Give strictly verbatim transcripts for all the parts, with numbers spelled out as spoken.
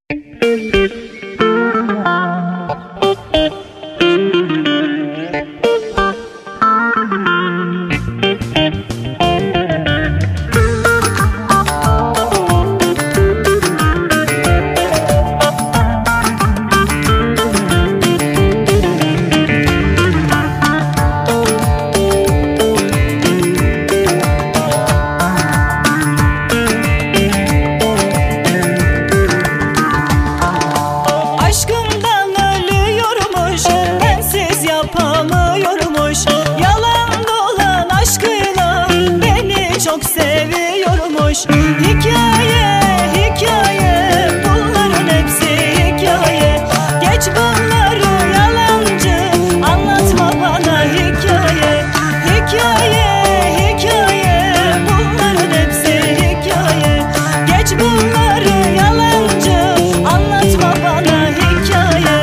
Çok seviyormuş. Hikaye, hikaye, bunların hepsi hikaye. Geç bunları yalancı, anlatma bana hikaye. Hikaye, hikaye, bunların hepsi hikaye. Geç bunları yalancı, anlatma bana hikaye.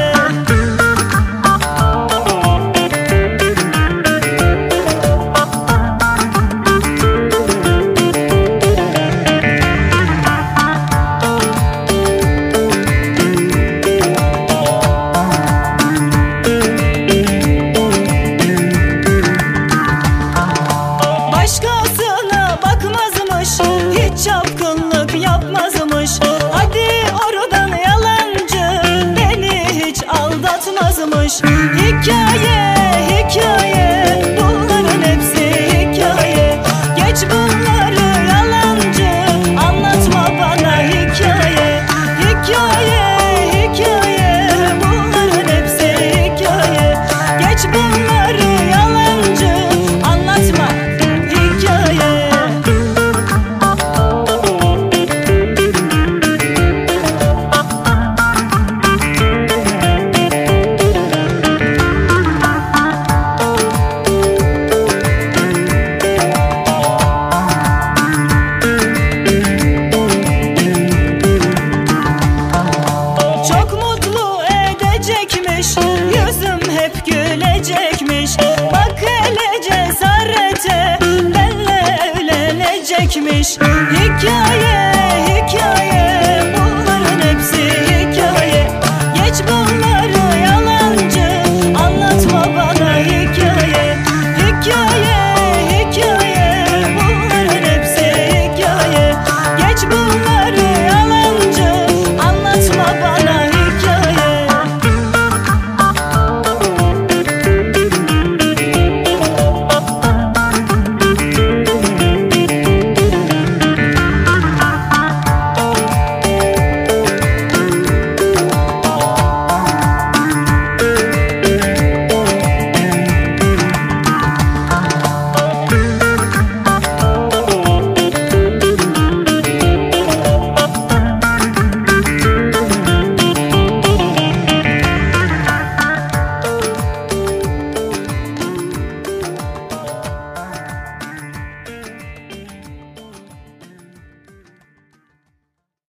Başkasına bakmazmış, hiç çapkınlık yapmazmış. Hadi oradan yalancı, beni hiç aldatmazmış. Hikaye, hikaye, bunların hepsi hikaye. Geç bunları yalancı, anlatma bana hikaye. Hikaye, hikaye, bunların hepsi hikaye. Geç bunları yalancı, anlatma hikaye. Çok mutlu edecekmiş, yüzüm hep gülecekmiş. Bak hele cesarete, benle evlenecekmiş. Hikaye